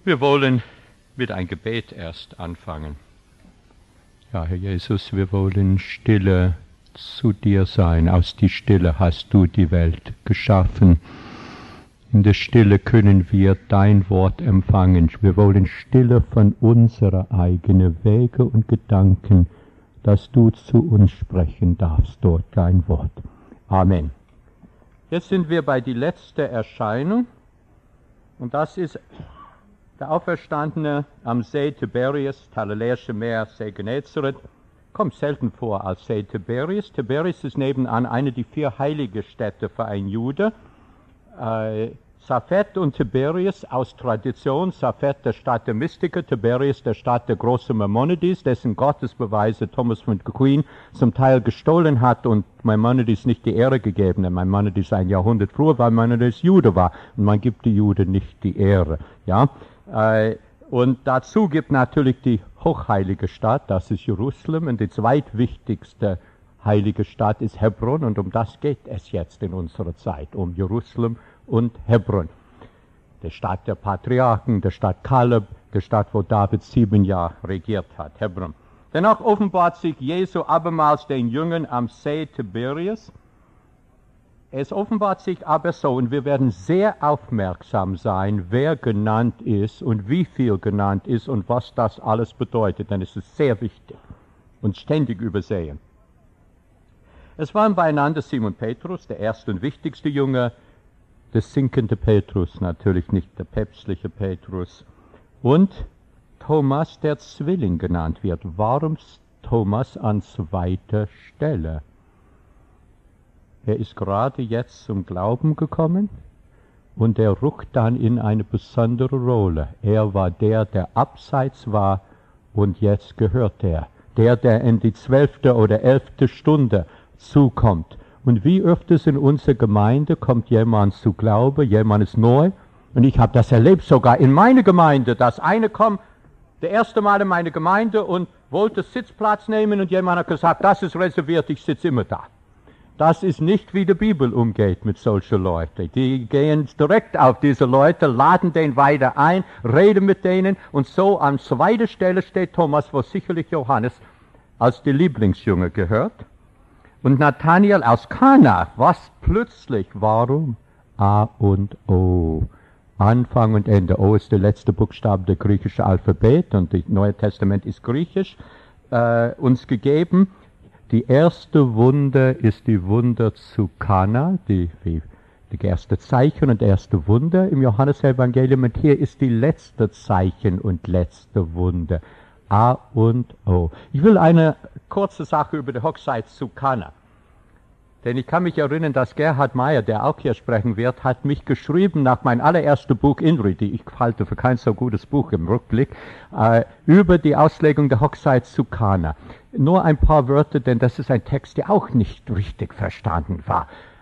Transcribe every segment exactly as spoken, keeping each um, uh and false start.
Wir wollen mit einem Gebet erst anfangen. Ja, Herr Jesus, wir wollen stille zu dir sein. Aus die Stille hast du die Welt geschaffen. In der Stille können wir dein Wort empfangen. Wir wollen Stille von unserer eigenen Wege und Gedanken, dass du zu uns sprechen darfst durch dein Wort. Amen. Jetzt sind wir bei der letzten Erscheinung, und das ist der Auferstandene am See Tiberias, Galiläische Meer, See Genezareth. Kommt selten vor als See Tiberias. Tiberias ist nebenan eine der vier heiligen Städte für einen Jude. Äh, Safed und Tiberias aus Tradition, Safed der Stadt der Mystiker, Tiberias der Stadt der großen Maimonides, dessen Gottesbeweise Thomas von Aquin zum Teil gestohlen hat und Maimonides nicht die Ehre gegeben hat. Maimonides ein Jahrhundert früher, weil Maimonides Jude war und man gibt die Juden nicht die Ehre. Ja? Äh, und dazu gibt natürlich die hochheilige Stadt, das ist Jerusalem, und die zweitwichtigste heilige Stadt ist Hebron, und um das geht es jetzt in unserer Zeit, um Jerusalem und Hebron. Die Stadt der Patriarchen, der Stadt Kaleb, die Stadt, wo David sieben Jahre regiert hat, Hebron. Danach offenbart sich Jesu abermals den Jüngern am See Tiberias. Es offenbart sich aber so, und wir werden sehr aufmerksam sein, wer genannt ist und wie viel genannt ist und was das alles bedeutet, denn es ist sehr wichtig und ständig übersehen. Es waren beieinander Simon Petrus, der erste und wichtigste Jünger, der sinkende Petrus, natürlich nicht der päpstliche Petrus, und Thomas, der Zwilling genannt wird. Warum Thomas an zweiter Stelle? Er ist gerade jetzt zum Glauben gekommen und er rückt dann in eine besondere Rolle. Er war der, der abseits war, und jetzt gehört er. Der, der in die zwölfte oder elfte Stunde zukommt. Und wie öfters in unserer Gemeinde kommt jemand zu Glaube, jemand ist neu. Und ich habe das erlebt, sogar in meiner Gemeinde, dass einer kommt, der erste Mal in meine Gemeinde und wollte Sitzplatz nehmen und jemand hat gesagt, das ist reserviert, ich sitze immer da. Das ist nicht, wie die Bibel umgeht mit solchen Leuten. Die gehen direkt auf diese Leute, laden den weiter ein, reden mit denen, und so an zweiter Stelle steht Thomas, wo sicherlich Johannes als die Lieblingsjünger gehört. Und Nathanael aus Kana, was plötzlich, warum? A und O. Anfang und Ende. O ist der letzte Buchstabe des griechischen Alphabet, und das Neue Testament ist griechisch, äh, uns gegeben. Die erste Wunder ist die Wunder zu Kana, die, die, die erste Zeichen und erste Wunder im Johannesevangelium. Und hier ist die letzte Zeichen und letzte Wunder. A und O. Ich will eine kurze Sache über die Hochzeit zu Kana. Denn ich kann mich erinnern, dass Gerhard Meyer, der auch hier sprechen wird, hat mich geschrieben nach meinem allerersten Buch Inri, die ich halte für kein so gutes Buch im Rückblick, äh, über die Auslegung der Hochzeit zu Kana. Nur ein paar Wörter, denn das ist ein Text, der auch nicht richtig verstanden war.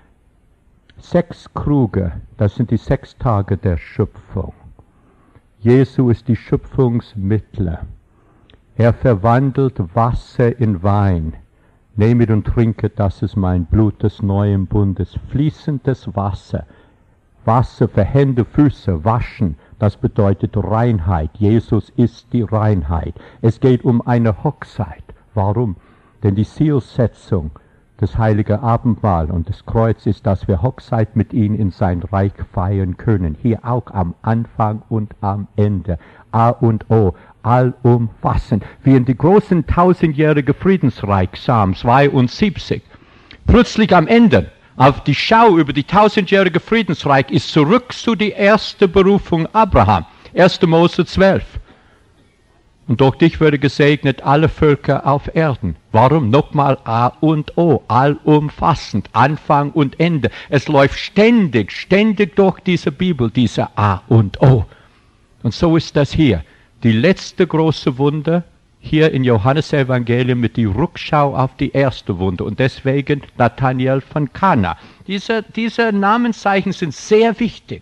Sechs Kruge, das sind die sechs Tage der Schöpfung. Jesu ist die Schöpfungsmittler. Er verwandelt Wasser in Wein. Nehmet und trinket, das ist mein Blut des neuen Bundes. Fließendes Wasser. Wasser für Hände, Füße, waschen. Das bedeutet Reinheit. Jesus ist die Reinheit. Es geht um eine Hochzeit. Warum? Denn die Zielsetzung des Heiligen Abendmahl und des Kreuzes ist, dass wir Hochzeit mit ihm in sein Reich feiern können. Hier auch am Anfang und am Ende. A und O. Allumfassend, wie in die großen tausendjährige Friedensreich, Psalm zweiundsiebzig. Plötzlich am Ende, auf die Schau über die tausendjährige Friedensreich, ist zurück zu die erste Berufung Abraham, erster Mose zwölf. Und durch dich würde gesegnet alle Völker auf Erden. Warum? Nochmal A und O, allumfassend, Anfang und Ende. Es läuft ständig, ständig durch diese Bibel, diese A und O. Und so ist das hier. Die letzte große Wunder hier in Johannes Evangelium mit die Rückschau auf die erste Wunder, und deswegen Nathanael von Kana. Diese, diese Namenszeichen sind sehr wichtig.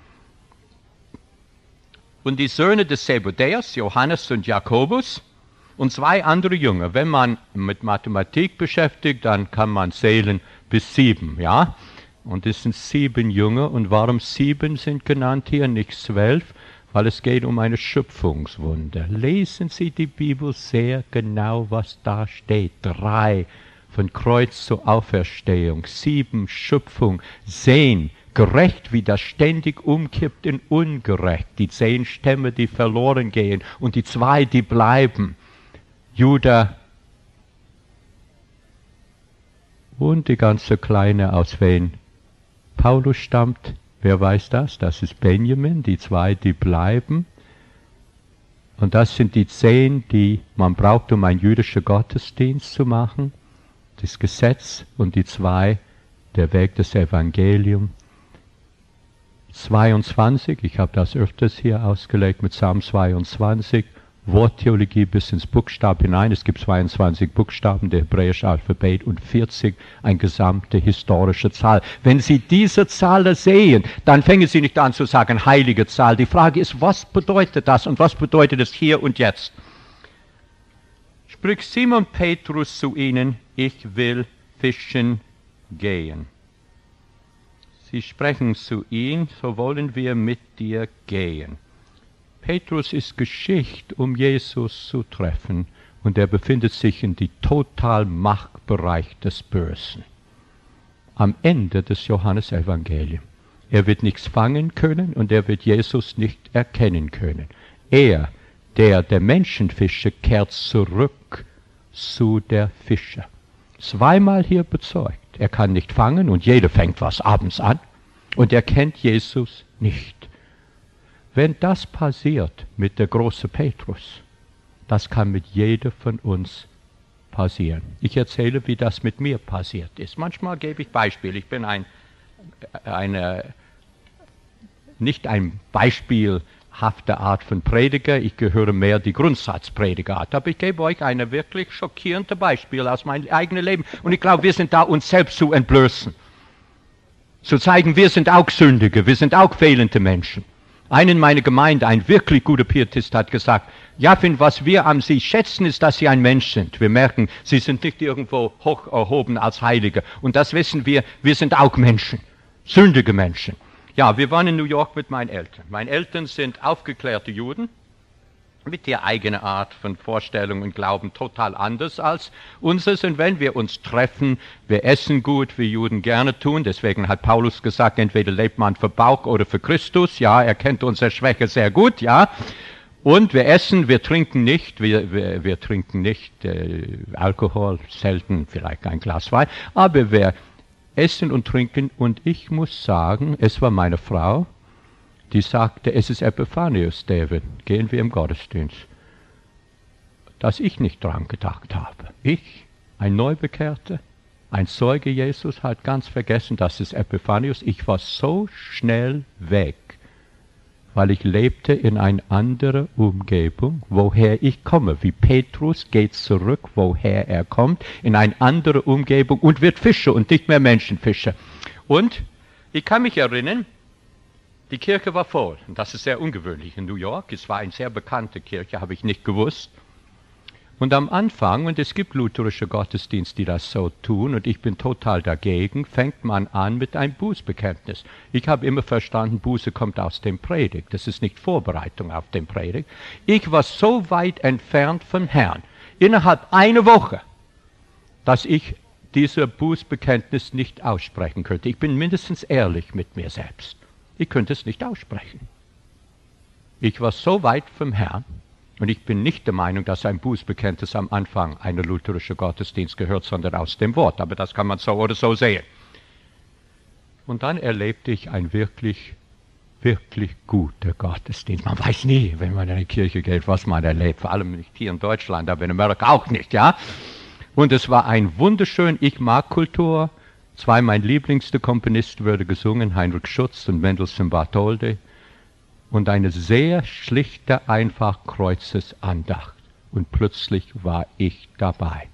Und die Söhne des Zebedäus, Johannes und Jakobus, und zwei andere Jünger. Wenn man mit Mathematik beschäftigt, dann kann man zählen bis sieben, ja? Und es sind sieben Jünger. Und warum sieben sind genannt hier, nicht zwölf? weil es geht um eine Schöpfungswunder. Lesen Sie die Bibel sehr genau, was da steht. Drei, von Kreuz zur Auferstehung. Sieben, Schöpfung. Sehen, gerecht, wie das ständig umkippt in ungerecht. Die zehn Stämme, die verloren gehen und die zwei, die bleiben. Juda und die ganze Kleine, aus wen Paulus stammt. Wer weiß das? Das ist Benjamin, die zwei, die bleiben. Und das sind die zehn, die man braucht, um einen jüdischen Gottesdienst zu machen. Das Gesetz und die zwei, der Weg des Evangeliums. zweiundzwanzig, ich habe das öfters hier ausgelegt mit Psalm zweiundzwanzig, Worttheologie bis ins Buchstaben hinein. Es gibt zweiundzwanzig Buchstaben, der hebräische Alphabet, und vierzig, eine gesamte historische Zahl. Wenn Sie diese Zahl sehen, dann fangen Sie nicht an zu sagen, heilige Zahl. Die Frage ist, was bedeutet das und was bedeutet es hier und jetzt? Spricht Simon Petrus zu ihnen, ich will fischen gehen. Sie sprechen zu ihm, so wollen wir mit dir gehen. Petrus ist geschickt, um Jesus zu treffen, und er befindet sich in dem totalen Machtbereich des Bösen. Am Ende des Johannesevangeliums. Er wird nichts fangen können und er wird Jesus nicht erkennen können. Er, der der Menschenfische, kehrt zurück zu der Fische. Zweimal hier bezeugt. Er kann nicht fangen und jeder fängt was abends an und er kennt Jesus nicht. Wenn das passiert mit der großen Petrus, das kann mit jedem von uns passieren. Ich erzähle, wie das mit mir passiert ist. Manchmal gebe ich Beispiele. Ich bin ein, eine, nicht ein beispielhafte Art von Prediger. Ich gehöre mehr die Grundsatzpredigerart. Aber ich gebe euch ein wirklich schockierendes Beispiel aus meinem eigenen Leben. Und ich glaube, wir sind da, uns selbst zu entblößen. Zu zeigen, wir sind auch Sündige, wir sind auch fehlende Menschen. Einer in meiner Gemeinde, ein wirklich guter Pietist, hat gesagt, Jafin, was wir an Sie schätzen, ist, dass Sie ein Mensch sind. Wir merken, Sie sind nicht irgendwo hoch erhoben als Heilige. Und das wissen wir, wir sind auch Menschen, sündige Menschen. Ja, wir waren in New York mit meinen Eltern. Meine Eltern sind aufgeklärte Juden, mit der eigenen Art von Vorstellung und Glauben total anders als unseres. Und wenn wir uns treffen, wir essen gut, wie Juden gerne tun. Deswegen hat Paulus gesagt, entweder lebt man für Bauch oder für Christus. Ja, er kennt unsere Schwäche sehr gut, ja. Und wir essen, wir trinken nicht, wir, wir, wir trinken nicht äh, Alkohol, selten vielleicht ein Glas Wein, aber wir essen und trinken. Und ich muss sagen, es war meine Frau, die sagte, es ist Epiphanius, David, gehen wir im Gottesdienst. Dass ich nicht dran gedacht habe. Ich, ein Neubekehrter, ein Zeuge Jesus, hat ganz vergessen, dass es Epiphanius. Ich war so schnell weg, weil ich lebte in einer anderen Umgebung, woher ich komme. Wie Petrus geht zurück, woher er kommt, in eine andere Umgebung und wird Fischer und nicht mehr Menschenfischer. Und ich kann mich erinnern, die Kirche war voll, und das ist sehr ungewöhnlich in New York. Es war eine sehr bekannte Kirche, habe ich nicht gewusst. Und am Anfang, und es gibt lutherische Gottesdienste, die das so tun, und ich bin total dagegen, fängt man an mit einem Bußbekenntnis. Ich habe immer verstanden, Buße kommt aus dem Predigt. Das ist nicht Vorbereitung auf den Predigt. Ich war so weit entfernt vom Herrn, innerhalb einer Woche, dass ich dieses Bußbekenntnis nicht aussprechen könnte. Ich bin mindestens ehrlich mit mir selbst. Ich könnte es nicht aussprechen. Ich war so weit vom Herrn, und ich bin nicht der Meinung, dass ein Bußbekenntnis am Anfang einer lutherischen Gottesdienst gehört, sondern aus dem Wort. Aber das kann man so oder so sehen. Und dann erlebte ich ein wirklich, wirklich guter Gottesdienst. Man weiß nie, wenn man in eine Kirche geht, was man erlebt. Vor allem nicht hier in Deutschland, aber in Amerika auch nicht, ja. Und es war ein wunderschön, ich mag Kultur. Zwei meiner lieblingsten Komponisten wurde gesungen, Heinrich Schütz und Mendelssohn Bartholdy. Und eine sehr schlichte, einfach Kreuzesandacht. Und plötzlich war ich dabei.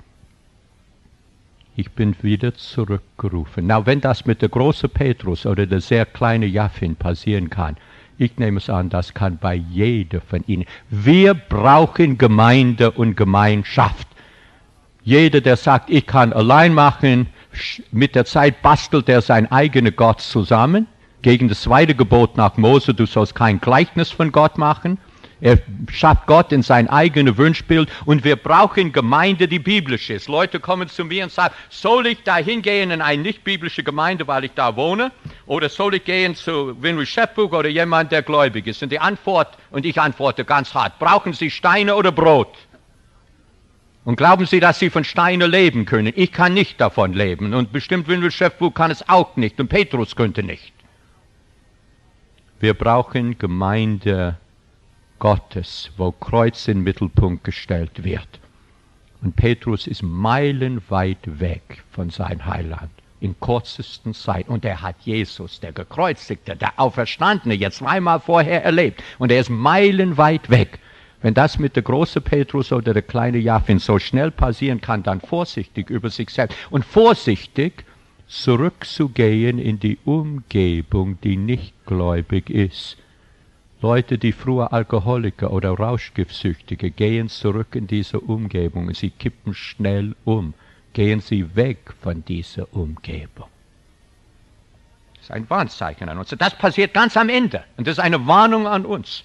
Ich bin wieder zurückgerufen. Na, wenn das mit der großen Petrus oder der sehr kleine Jafin passieren kann, ich nehme es an, das kann bei jedem von Ihnen. Wir brauchen Gemeinde und Gemeinschaft. Jeder, der sagt, ich kann allein machen, mit der Zeit bastelt er sein eigener Gott zusammen. gegen das zweite Gebot nach Mose, du sollst kein Gleichnis von Gott machen. Er schafft Gott in sein eigenes Wunschbild und wir brauchen Gemeinde, die biblisch ist. Leute kommen zu mir und sagen, soll ich da hingehen in eine nicht-biblische Gemeinde, weil ich da wohne? Oder soll ich gehen zu Winry Shepbook oder jemand, der gläubig ist? Und die Antwort, und ich antworte ganz hart, brauchen Sie Steine oder Brot? Und glauben Sie, dass Sie von Steinen leben können? Ich kann nicht davon leben und bestimmt Winry Shepbook kann es auch nicht und Petrus könnte nicht. Wir brauchen Gemeinde Gottes, wo Kreuz in den Mittelpunkt gestellt wird. Und Petrus ist meilenweit weg von seinem Heiland, in kürzesten Zeit. Und er hat Jesus, der Gekreuzigte, der Auferstandene, jetzt zweimal vorher erlebt. Und er ist meilenweit weg. Wenn das mit der großen Petrus oder der kleine Jaffin so schnell passieren kann, dann vorsichtig über sich selbst. Und vorsichtig zurückzugehen in die Umgebung, die nicht gläubig ist. Leute, die früher Alkoholiker oder Rauschgiftsüchtige, gehen zurück in diese Umgebung und sie kippen schnell um. Gehen sie weg von dieser Umgebung. Das ist ein Warnzeichen an uns. Und das passiert ganz am Ende. Und das ist eine Warnung an uns.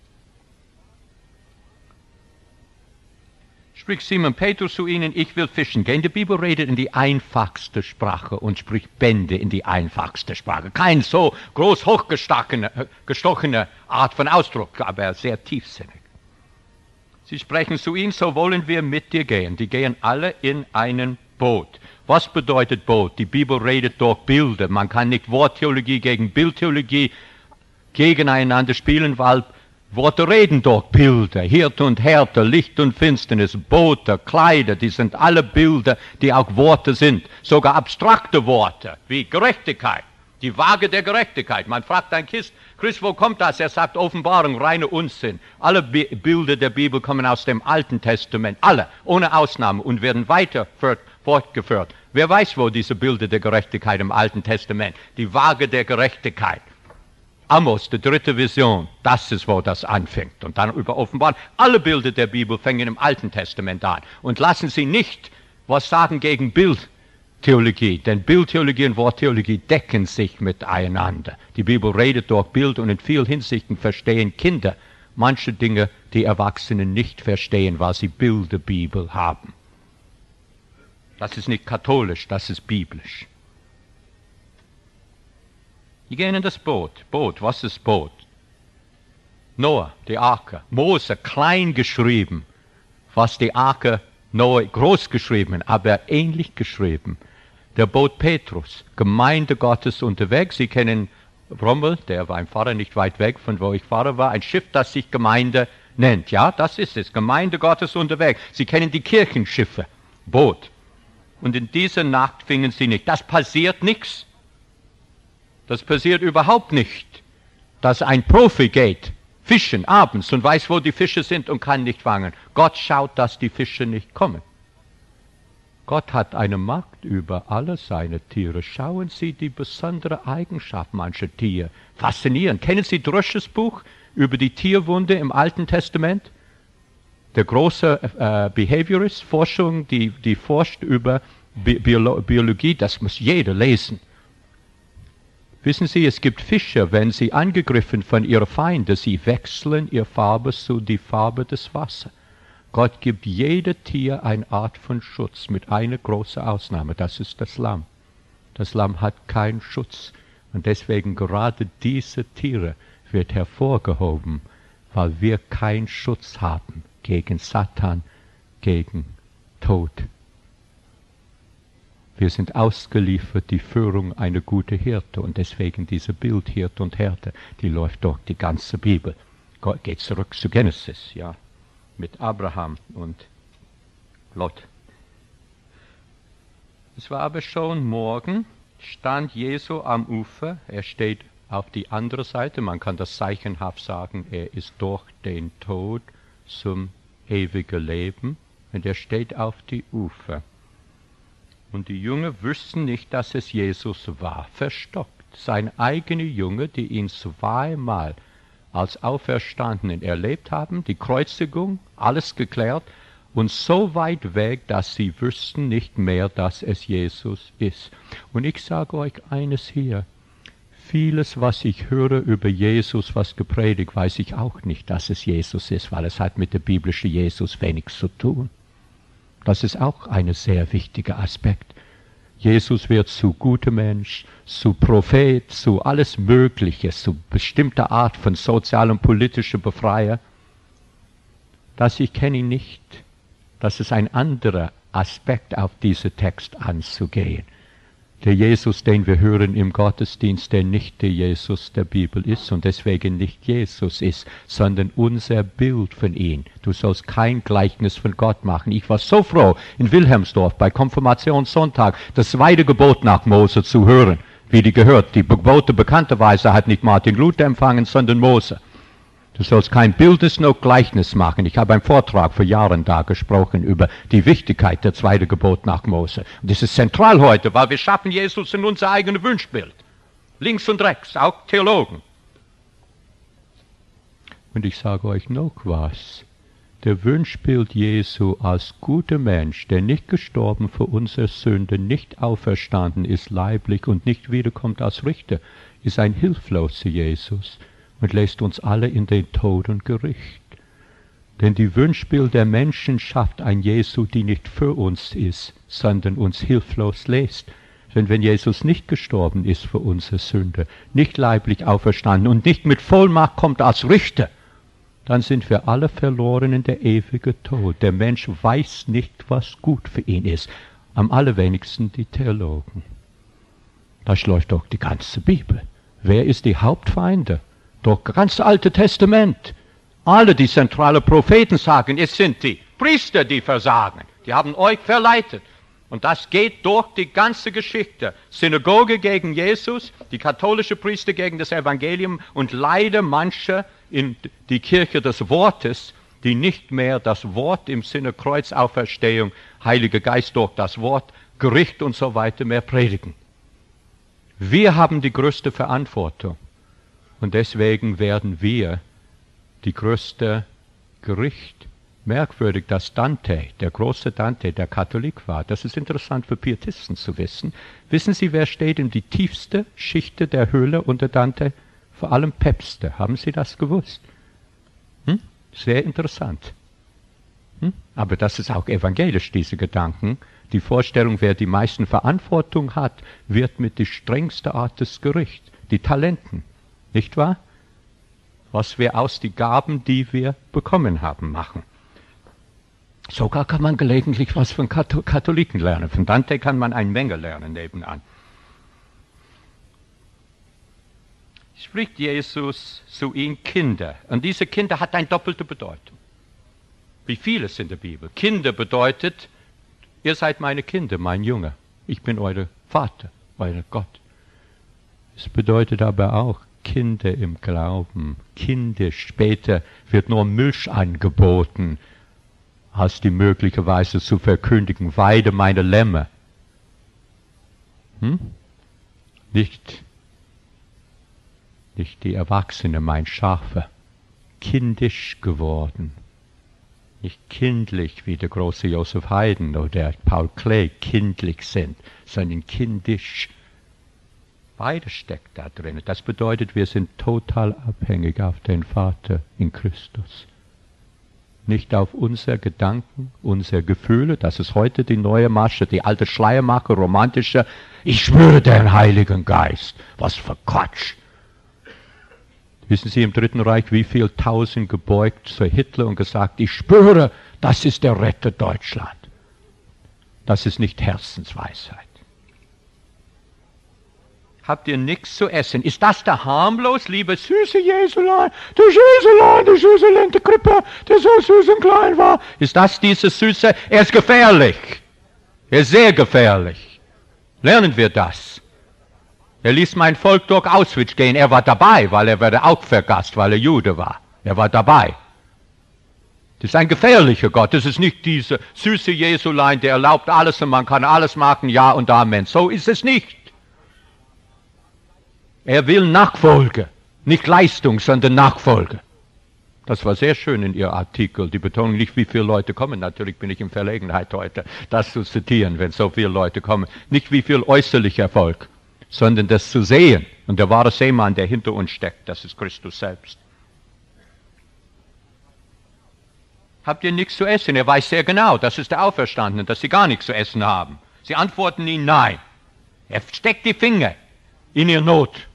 Spricht Simon Petrus zu ihnen, ich will fischen gehen. Die Bibel redet in die einfachste Sprache und spricht Bände in die einfachste Sprache. Kein so groß hochgestochene Art von Ausdruck, aber sehr tiefsinnig. Sie sprechen zu ihm, so wollen wir mit dir gehen. Die gehen alle in ein Boot. Was bedeutet Boot? Die Bibel redet durch Bilder. Man kann nicht Worttheologie gegen Bildtheologie gegeneinander spielen, weil Worte reden durch Bilder, Hirte und Härte, Licht und Finsternis, Boote, Kleider, die sind alle Bilder, die auch Worte sind. Sogar abstrakte Worte, wie Gerechtigkeit, die Waage der Gerechtigkeit. Man fragt ein Christ, Christ, wo kommt das? Er sagt Offenbarung, reine Unsinn. Alle Bi- Bilder der Bibel kommen aus dem Alten Testament, alle, ohne Ausnahme, und werden weiter fortgeführt. Wer weiß, wo diese Bilder der Gerechtigkeit im Alten Testament, die Waage der Gerechtigkeit, Amos, die dritte Vision, das ist, wo das anfängt. Und dann über Offenbarung. Alle Bilder der Bibel fängen im Alten Testament an. Und lassen Sie nicht was sagen gegen Bildtheologie. Denn Bildtheologie und Worttheologie decken sich miteinander. Die Bibel redet durch Bild und in vielen Hinsichten verstehen Kinder manche Dinge, die Erwachsene nicht verstehen, weil sie Bilderbibel haben. Das ist nicht katholisch, das ist biblisch. Die gehen in das Boot. Boot, was ist Boot? Noah, die Arke. Mose, klein geschrieben. Was die Arke, Noah, groß geschrieben, aber ähnlich geschrieben. Der Boot Petrus, Gemeinde Gottes unterwegs. Sie kennen Rommel, der war ein Pfarrer nicht weit weg, von wo ich Pfarrer war. Ein Schiff, das sich Gemeinde nennt. Ja, das ist es. Gemeinde Gottes unterwegs. Sie kennen die Kirchenschiffe. Boot. Und in dieser Nacht fingen sie nicht. Das passiert nichts. Das passiert überhaupt nicht, dass ein Profi geht, fischen abends und weiß, wo die Fische sind und kann nicht fangen. Gott schaut, dass die Fische nicht kommen. Gott hat eine Macht über alle seine Tiere. Schauen Sie die besondere Eigenschaft mancher Tiere. Faszinierend. Kennen Sie Drösches Buch über die Tierwunde im Alten Testament? Der große äh, Behaviorist, Forschung, die, die forscht über Bi- Biolo- Biologie, das muss jeder lesen. Wissen Sie, es gibt Fische, wenn sie angegriffen von ihren Feinden, sie wechseln ihre Farbe zu die Farbe des Wassers. Gott gibt jedem Tier eine Art von Schutz, mit einer großen Ausnahme, das ist das Lamm. Das Lamm hat keinen Schutz und deswegen gerade diese Tiere wird hervorgehoben, weil wir keinen Schutz haben gegen Satan, gegen Tod. Wir sind ausgeliefert, die Führung einer guten Hirte und deswegen diese Bild Hirte und Härte, die läuft durch die ganze Bibel. Gott geht zurück zu Genesis, ja, mit Abraham und Lot. Es war aber schon morgen, stand Jesu am Ufer, er steht auf die andere Seite, man kann das zeichenhaft sagen, er ist durch den Tod zum ewigen Leben und er steht auf die Ufer. Und die Jünger wussten nicht, dass es Jesus war, verstockt. Sein eigener Jünger, die ihn zweimal als Auferstandenen erlebt haben, die Kreuzigung, alles geklärt, und so weit weg, dass sie wussten nicht mehr, dass es Jesus ist. Und ich sage euch eines hier, Vieles, was ich höre über Jesus, was gepredigt, weiß ich auch nicht, dass es Jesus ist, weil es hat mit der biblischen Jesus wenig zu tun. Das ist auch ein sehr wichtiger Aspekt. Jesus wird zu gutem Mensch, zu Prophet, zu alles Mögliche, zu bestimmter Art von sozial- und politischer Befreier. Das ich kenne ihn nicht. Das ist ein anderer Aspekt auf diesen Text anzugehen. Der Jesus, den wir hören im Gottesdienst, der nicht der Jesus der Bibel ist und deswegen nicht Jesus ist, sondern unser Bild von ihm. Du sollst kein Gleichnis von Gott machen. Ich war so froh, in Wilhelmsdorf bei Konfirmationssonntag das zweite Gebot nach Mose zu hören, wie die gehört. Die Gebote bekannterweise hat nicht Martin Luther empfangen, sondern Mose. Du sollst kein Bildes noch Gleichnis machen. Ich habe einen Vortrag vor Jahren da gesprochen über die Wichtigkeit der zweiten Gebot nach Mose. Und das ist zentral heute, weil wir schaffen Jesus in unser eigenes Wunschbild. Links und rechts, auch Theologen. Und ich sage euch noch was. Der Wunschbild Jesu als guter Mensch, der nicht gestorben für unsere Sünde, nicht auferstanden ist leiblich und nicht wiederkommt als Richter, ist ein hilfloser Jesus und lässt uns alle in den Tod und Gericht. Denn die Wunschbild der Menschen schafft ein Jesu, die nicht für uns ist, sondern uns hilflos lässt. Denn wenn Jesus nicht gestorben ist für unsere Sünde, nicht leiblich auferstanden und nicht mit Vollmacht kommt als Richter, dann sind wir alle verloren in der ewige Tod. Der Mensch weiß nicht, was gut für ihn ist. Am allerwenigsten die Theologen. Da schläuft doch die ganze Bibel. Wer ist die Hauptfeinde? Doch ganz Alte Testament. Alle die zentralen Propheten sagen, es sind die Priester, die versagen. Die haben euch verleitet. Und das geht durch die ganze Geschichte. Synagoge gegen Jesus, die katholische Priester gegen das Evangelium und leider manche in die Kirche des Wortes, die nicht mehr das Wort im Sinne Kreuzauferstehung, Heiliger Geist durch das Wort, Gericht und so weiter mehr predigen. Wir haben die größte Verantwortung. Und deswegen werden wir die größte Gericht. Merkwürdig, dass Dante, der große Dante, der Katholik war. Das ist interessant für Pietisten zu wissen. Wissen Sie, wer steht in die tiefste Schicht der Höhle unter Dante? Vor allem Päpste. Haben Sie das gewusst? Hm? Sehr interessant. Hm? Aber das ist auch evangelisch, diese Gedanken. Die Vorstellung, wer die meisten Verantwortung hat, wird mit der strengsten Art des Gerichts. Die Talenten. Nicht wahr? Was wir aus den Gaben, die wir bekommen haben, machen. Sogar kann man gelegentlich was von Katholiken lernen. Von Dante kann man eine Menge lernen nebenan. Spricht Jesus zu ihnen Kinder. Und diese Kinder hat eine doppelte Bedeutung. Wie vieles in der Bibel. Kinder bedeutet, ihr seid meine Kinder, mein Junge. Ich bin euer Vater, euer Gott. Es bedeutet aber auch, Kinder im Glauben, Kinder, später wird nur Milch angeboten, als die möglicherweise zu verkündigen, weide meine Lämmer. Hm? Nicht, nicht die Erwachsene, mein Schafe, kindisch geworden. Nicht kindlich, wie der große Joseph Haydn oder Paul Klee kindlich sind, sondern kindisch. Beides steckt da drin. Das bedeutet, wir sind total abhängig auf den Vater in Christus. Nicht auf unsere Gedanken, unsere Gefühle. Das ist heute die neue Masche, die alte Schleiermache, romantische. Ich schwöre den Heiligen Geist. Was für Quatsch. Wissen Sie im Dritten Reich, wie viel Tausend gebeugt zu Hitler und gesagt, ich schwöre, das ist der Retter Deutschland. Das ist nicht Herzensweisheit. Habt ihr nichts zu essen? Ist das der harmlos, liebe süße Jesulein, der Jesulein, der Jesulein, der Krippe, der so süß und klein war? Ist das dieses Süße? Er ist gefährlich. Er ist sehr gefährlich. Lernen wir das. Er ließ mein Volk durch Auschwitz gehen. Er war dabei, weil er wurde auch vergast, weil er Jude war. Er war dabei. Das ist ein gefährlicher Gott. Das ist nicht dieser süße Jesulein, der erlaubt alles und man kann alles machen, ja und Amen. So ist es nicht. Er will Nachfolge, nicht Leistung, sondern Nachfolge. Das war sehr schön in Ihr Artikel. Die Betonung nicht, wie viele Leute kommen. Natürlich bin ich in Verlegenheit heute, das zu zitieren, wenn so viele Leute kommen. Nicht wie viel äußerlicher Erfolg, sondern das zu sehen. Und der wahre Seemann, der hinter uns steckt, das ist Christus selbst. Habt ihr nichts zu essen? Er weiß sehr genau, das ist der Auferstandene, dass sie gar nichts zu essen haben. Sie antworten ihm nein. Er steckt die Finger in ihre Not.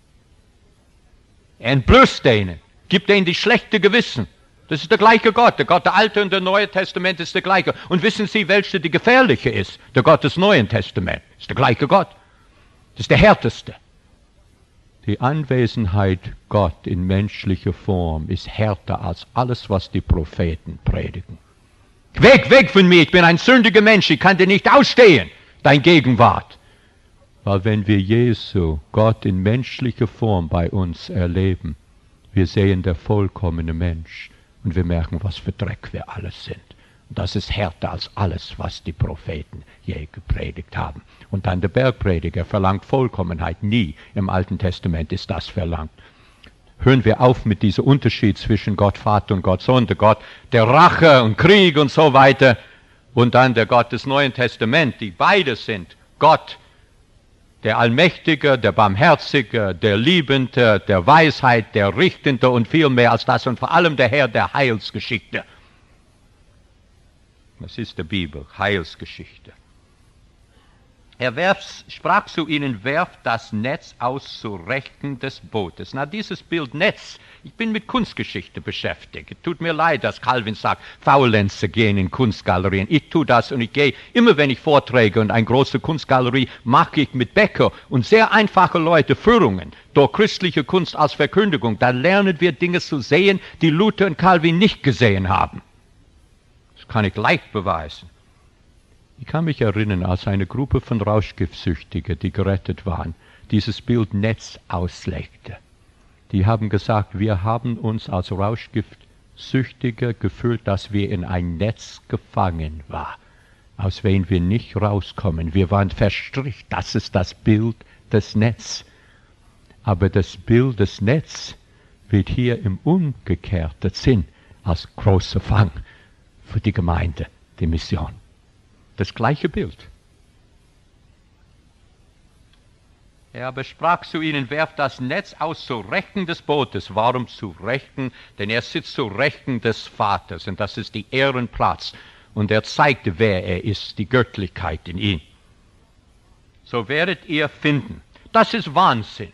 Er entblößt denen, gibt ihnen die schlechte Gewissen. Das ist der gleiche Gott. Der Gott der Alte und der Neue Testament ist der gleiche. Und wissen Sie, welche die gefährliche ist? Der Gott des Neuen Testaments ist der gleiche Gott. Das ist der härteste. Die Anwesenheit Gott in menschlicher Form ist härter als alles, was die Propheten predigen. Weg, weg von mir, ich bin ein sündiger Mensch, ich kann dir nicht ausstehen, dein Gegenwart. Weil wenn wir Jesu, Gott in menschlicher Form bei uns erleben, wir sehen der vollkommene Mensch und wir merken, was für Dreck wir alles sind. Und das ist härter als alles, was die Propheten je gepredigt haben. Und dann der Bergprediger verlangt Vollkommenheit. Nie im Alten Testament ist das verlangt. Hören wir auf mit diesem Unterschied zwischen Gott Vater und Gott Sohn, der Gott der Rache und Krieg und so weiter, und dann der Gott des Neuen Testaments, die beide sind Gott, der Allmächtige, der Barmherzige, der Liebende, der Weisheit, der Richtende und viel mehr als das und vor allem der Herr der Heilsgeschichte. Das ist die Bibel, Heilsgeschichte. Er werft, sprach zu ihnen, werft das Netz aus zu Rechten des Bootes. Na, dieses Bild Netz, ich bin mit Kunstgeschichte beschäftigt. Es tut mir leid, dass Calvin sagt, Faulenzer gehen in Kunstgalerien. Ich tue das und ich gehe, immer wenn ich vorträge und eine große Kunstgalerie, mache ich mit Bäcker und sehr einfache Leute Führungen durch christliche Kunst als Verkündigung. Da lernen wir Dinge zu sehen, die Luther und Calvin nicht gesehen haben. Das kann ich leicht beweisen. Ich kann mich erinnern, als eine Gruppe von Rauschgiftsüchtigen, die gerettet waren, dieses Bild Netz auslegte. Die haben gesagt, wir haben uns als Rauschgiftsüchtige gefühlt, dass wir in ein Netz gefangen waren, aus dem wir nicht rauskommen. Wir waren verstrickt. Das ist das Bild des Netzes. Aber das Bild des Netzes wird hier im umgekehrten Sinn als großer Fang für die Gemeinde, die Mission. Das gleiche Bild. Er aber sprach zu ihnen, werft das Netz aus zu Rechten des Bootes. Warum zu Rechten? Denn er sitzt zu Rechten des Vaters und das ist die Ehrenplatz. Und er zeigte, wer er ist, die Göttlichkeit in ihm. So werdet ihr finden. Das ist Wahnsinn.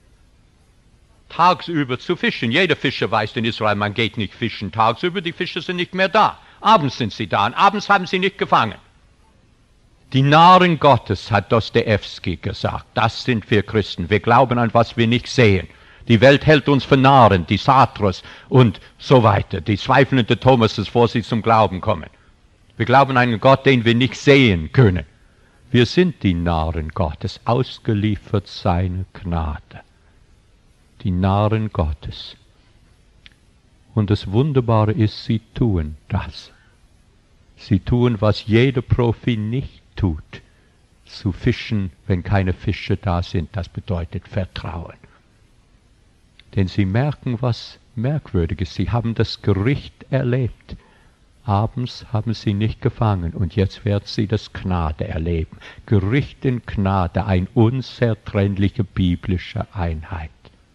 Tagsüber zu fischen. Jeder Fischer weiß in Israel, man geht nicht fischen tagsüber, die Fische sind nicht mehr da. Abends sind sie da und abends haben sie nicht gefangen. Die Narren Gottes, hat Dostojewski gesagt, das sind wir Christen. Wir glauben an, was wir nicht sehen. Die Welt hält uns für Narren, die Sartres und so weiter, die zweifelnden Thomases, bevor sie zum Glauben kommen. Wir glauben an einen Gott, den wir nicht sehen können. Wir sind die Narren Gottes, ausgeliefert seiner Gnade. Die Narren Gottes. Und das Wunderbare ist, sie tun das. Sie tun, was jeder Profi nicht tut. Zu fischen, wenn keine Fische da sind, das bedeutet Vertrauen. Denn sie merken was Merkwürdiges. Sie haben das Gericht erlebt. Abends haben sie nicht gefangen und jetzt werden sie das Gnade erleben. Gericht und Gnade, eine unzertrennliche biblische Einheit.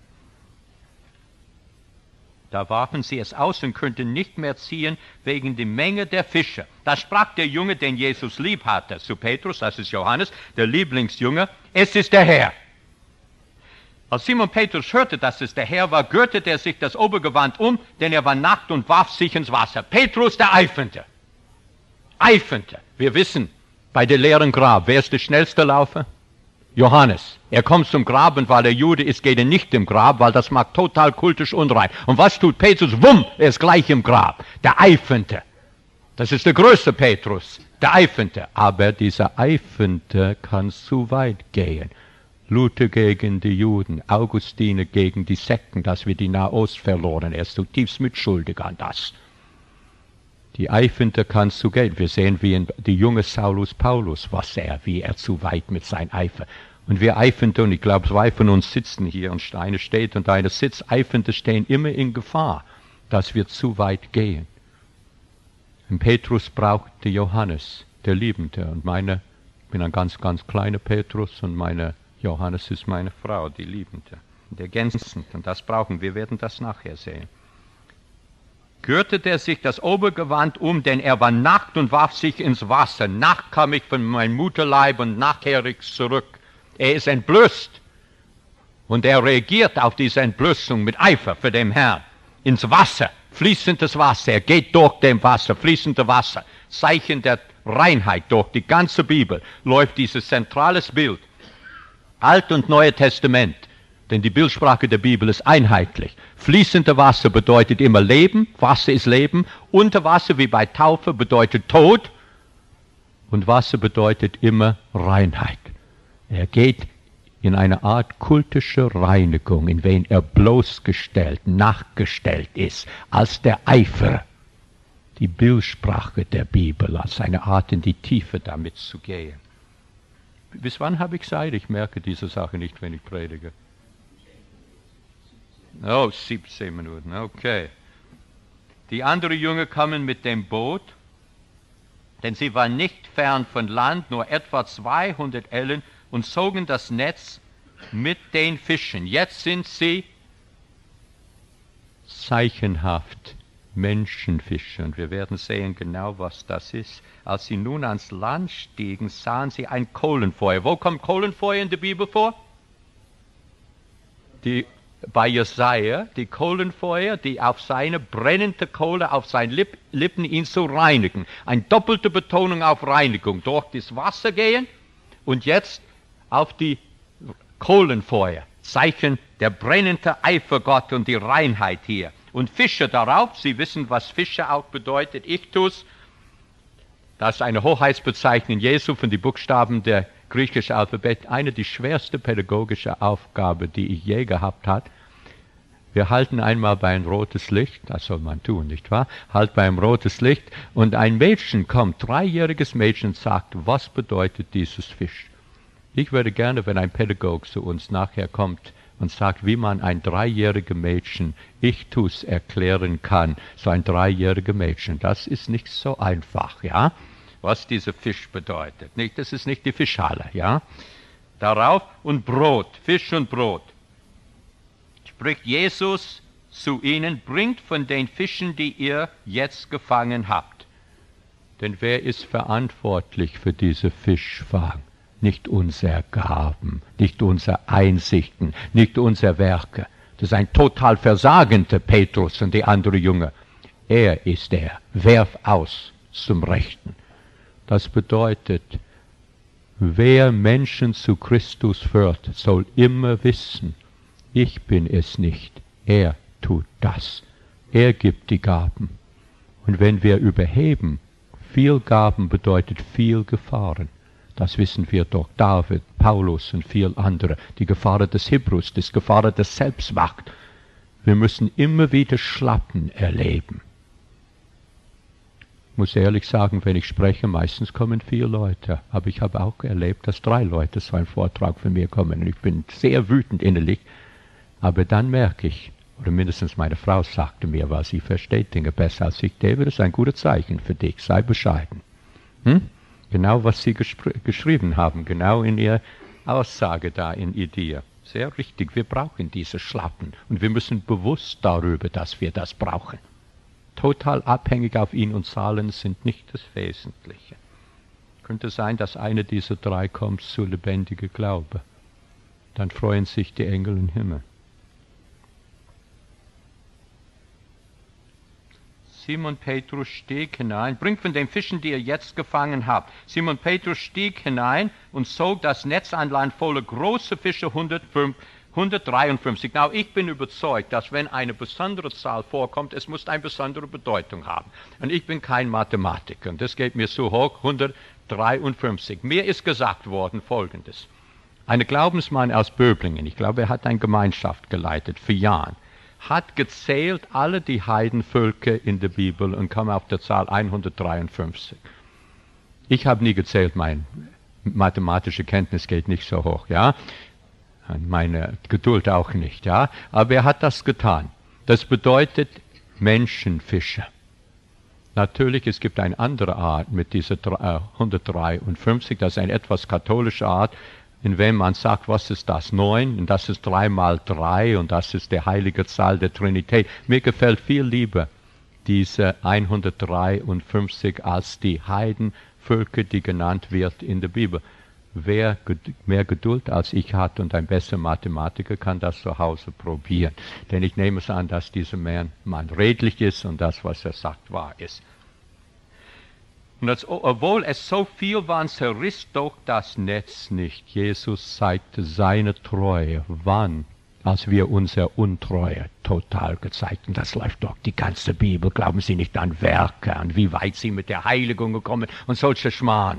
Da warfen sie es aus und könnten nicht mehr ziehen wegen der Menge der Fische. Da sprach der Junge, den Jesus lieb hatte, zu Petrus, das ist Johannes, der Lieblingsjunge, es ist der Herr. Als Simon Petrus hörte, dass es der Herr war, gürtete er sich das Obergewand um, denn er war nackt und warf sich ins Wasser. Petrus, der Eifernde. Eifernde. Wir wissen, bei der leeren Grab, wer ist der schnellste Laufer? Johannes. Er kommt zum Grab und weil er Jude ist, geht er nicht im Grab, weil das macht total kultisch unrein. Und was tut Petrus? Wumm, er ist gleich im Grab. Der Eifernde. Das ist der größte Petrus, der Eifernde. Aber dieser Eifernde kann zu weit gehen. Luther gegen die Juden, Augustine gegen die Sekten, dass wir die Nahost verloren. Er ist zutiefst mitschuldig an das. Die Eifernde kann zu gehen. Wir sehen, wie in die junge Saulus Paulus, was er, wie er zu weit mit seinem Eifer. Und wir Eifernde, und ich glaube, zwei von uns sitzen hier und einer steht und einer sitzt, Eifernde stehen immer in Gefahr, dass wir zu weit gehen. Und Petrus brauchte Johannes, der Liebende. Und meine, ich bin ein ganz, ganz kleiner Petrus und meine Johannes ist meine Frau, die Liebende, die ergänzend, und das brauchen wir, werden das nachher sehen. Gürtete er sich das Obergewand um, denn er war nackt und warf sich ins Wasser. Nackt kam ich von meinem Mutterleib und nachher zurück. Er ist entblößt und er reagiert auf diese Entblößung mit Eifer für den Herrn. Ins Wasser, fließendes Wasser, er geht durch dem Wasser, fließende Wasser. Zeichen der Reinheit durch die ganze Bibel läuft dieses zentrales Bild. Alt und Neue Testament. Denn die Bildsprache der Bibel ist einheitlich. Fließende Wasser bedeutet immer Leben, Wasser ist Leben. Unter Wasser, wie bei Taufe, bedeutet Tod. Und Wasser bedeutet immer Reinheit. Er geht in eine Art kultische Reinigung, in wen er bloßgestellt, nachgestellt ist, als der Eifer. Die Bildsprache der Bibel, als eine Art in die Tiefe damit zu gehen. Bis wann habe ich Zeit? Ich merke diese Sache nicht, wenn ich predige. Oh, siebzehn Minuten, okay. Die anderen Jünger kamen mit dem Boot, denn sie waren nicht fern von Land, nur etwa zweihundert Ellen, und zogen das Netz mit den Fischen. Jetzt sind sie zeichenhaft Menschenfische, und wir werden sehen genau, was das ist. Als sie nun ans Land stiegen, sahen sie ein Kohlenfeuer. Wo kommt Kohlenfeuer in der Bibel vor? Die Bei Jesaja, die Kohlenfeuer, die auf seine brennende Kohle, auf seine Lip, Lippen ihn zu reinigen. Eine doppelte Betonung auf Reinigung. Durch das Wasser gehen und jetzt auf die Kohlenfeuer. Zeichen der brennende Eifer Gott und die Reinheit hier. Und Fische darauf, Sie wissen, was Fische auch bedeutet. Ichthus, das ist eine Hoheitsbezeichnung Jesu von den Buchstaben der griechische Alphabet, eine die schwerste pädagogische Aufgabe, die ich je gehabt habe. Wir halten einmal bei ein rotes Licht, das soll man tun, nicht wahr? Halt bei einem rotes Licht und ein Mädchen kommt, dreijähriges Mädchen, sagt, was bedeutet dieses Fisch? Ich würde gerne, wenn ein Pädagoge zu uns nachher kommt und sagt, wie man ein dreijähriges Mädchen Ichthus erklären kann, so ein dreijähriges Mädchen, das ist nicht so einfach, ja? Was dieser Fisch bedeutet. Nicht, das ist nicht die Fischhalle, ja. Darauf und Brot, Fisch und Brot. Spricht Jesus zu ihnen, bringt von den Fischen, die ihr jetzt gefangen habt. Denn wer ist verantwortlich für diese Fischfang? Nicht unsere Gaben, nicht unsere Einsichten, nicht unsere Werke. Das ist ein total versagender Petrus und die anderen Jünger. Er ist der, werf aus zum Rechten. Das bedeutet, wer Menschen zu Christus führt, soll immer wissen, ich bin es nicht, er tut das. Er gibt die Gaben. Und wenn wir überheben, viel Gaben bedeutet viel Gefahren. Das wissen wir durch David, Paulus und viel andere. Die Gefahren des Hebräus, die Gefahren des Selbstmacht. Wir müssen immer wieder Schlappen erleben. Ich muss ehrlich sagen, wenn ich spreche, meistens kommen vier Leute. Aber ich habe auch erlebt, dass drei Leute zu einem Vortrag von mir kommen. Und ich bin sehr wütend innerlich. Aber dann merke ich, oder mindestens meine Frau sagte mir, weil sie versteht Dinge besser als ich, David, das ist ein gutes Zeichen für dich, sei bescheiden. Hm? Genau, was Sie geschrieben haben, genau in Ihrer Aussage da in Idea. Sehr richtig, wir brauchen diese Schlappen. Und wir müssen bewusst darüber, dass wir das brauchen. Total abhängig auf ihn und Zahlen sind nicht das Wesentliche. Könnte sein, dass einer dieser drei kommt zu lebendiger Glaube. Dann freuen sich die Engel im Himmel. Simon Petrus stieg hinein, bringt von den Fischen, die ihr jetzt gefangen habt. Simon Petrus stieg hinein und zog das Netz an Land voller große Fische, hundertfünf, hundertdreiundfünfzig. Now, ich bin überzeugt, dass wenn eine besondere Zahl vorkommt, es muss eine besondere Bedeutung haben. Und ich bin kein Mathematiker und das geht mir so hoch, hundertdreiundfünfzig. Mir ist gesagt worden Folgendes. Ein Glaubensmann aus Böblingen, ich glaube, er hat eine Gemeinschaft geleitet für Jahre, hat gezählt alle die Heidenvölker in der Bibel und kam auf der Zahl hundertdreiundfünfzig. Ich habe nie gezählt, meine mathematische Kenntnis geht nicht so hoch, ja. Meine Geduld auch nicht, ja. Aber er hat das getan. Das bedeutet Menschenfische. Natürlich, es gibt eine andere Art mit dieser hundertdreiundfünfzig, das ist eine etwas katholische Art, in dem man sagt, was ist das? Neun, und das ist drei mal drei, und das ist der heilige Zahl der Trinität. Mir gefällt viel lieber diese hundertdreiundfünfzig als die Heidenvölker, die genannt wird in der Bibel. Wer mehr Geduld als ich hat und ein besserer Mathematiker kann das zu Hause probieren. Denn ich nehme es an, dass dieser Mann, Mann redlich ist und das, was er sagt, wahr ist. Und als, obwohl es so viel war, zerriss doch das Netz nicht. Jesus zeigte seine Treue. Wann? Als wir unsere Untreue total gezeigt. Und das läuft doch die ganze Bibel. Glauben Sie nicht an Werke, an wie weit Sie mit der Heiligung gekommen sind und solche Schmarrn.